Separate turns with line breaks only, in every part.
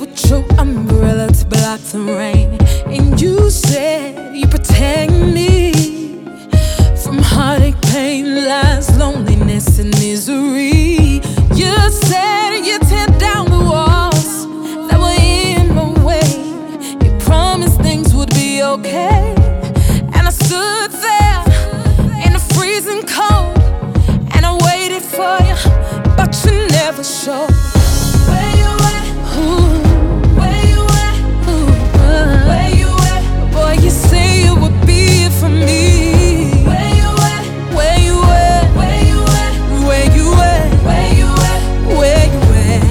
true umbrella to block the rain. And you said you protect me from heartache, pain, lies, loneliness, and misery. You said you'd tear down the walls that were in my way. You promised things would be okay. And I stood there in the freezing cold, and I waited for you, but you never showed. Where you at? Where you at? Where you at? Boy, you say you would be here for me. Where you at? Where you at? Where you at? Where you at? Where you at? Where you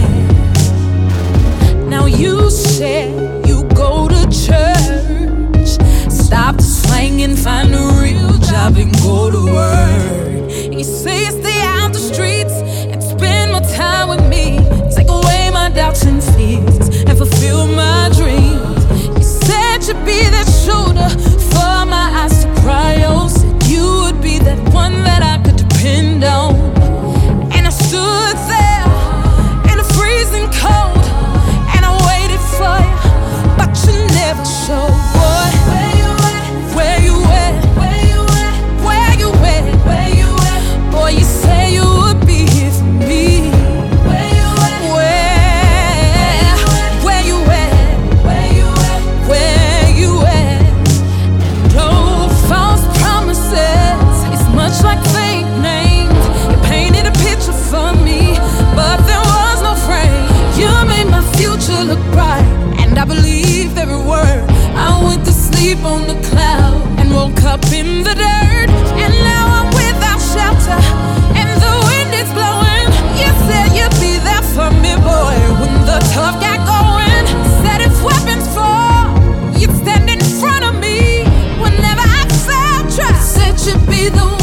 at? Now you said you go to church, stop the slang and find a real job and go to work. And you say you stay out the streets and spend more time with me, take away my doubts and fears and fulfill my dreams. You said you'd be that shoulder for my eyes to cry on, said you would be that one that I could depend on. And I stood there in the freezing cold, and I waited for you, but you never showed. Boy, where you at? Where you at? Where you at? Where you at? Where you at? Boy, you say you would be here for me. Where you at? Where you at? Where you at? Where you at? And oh, false promises, it's much like fake names. You painted a picture for me, but there was no frame. You made my future look bright, and I believed every word. I went to sleep on the cloud and woke up in the dirt, and now I'm without shelter and the wind is blowing. You said you'd be there for me, boy, when the tough got going. Said if weapons fall, you'd stand in front of me whenever I felt trapped. Said you'd be the one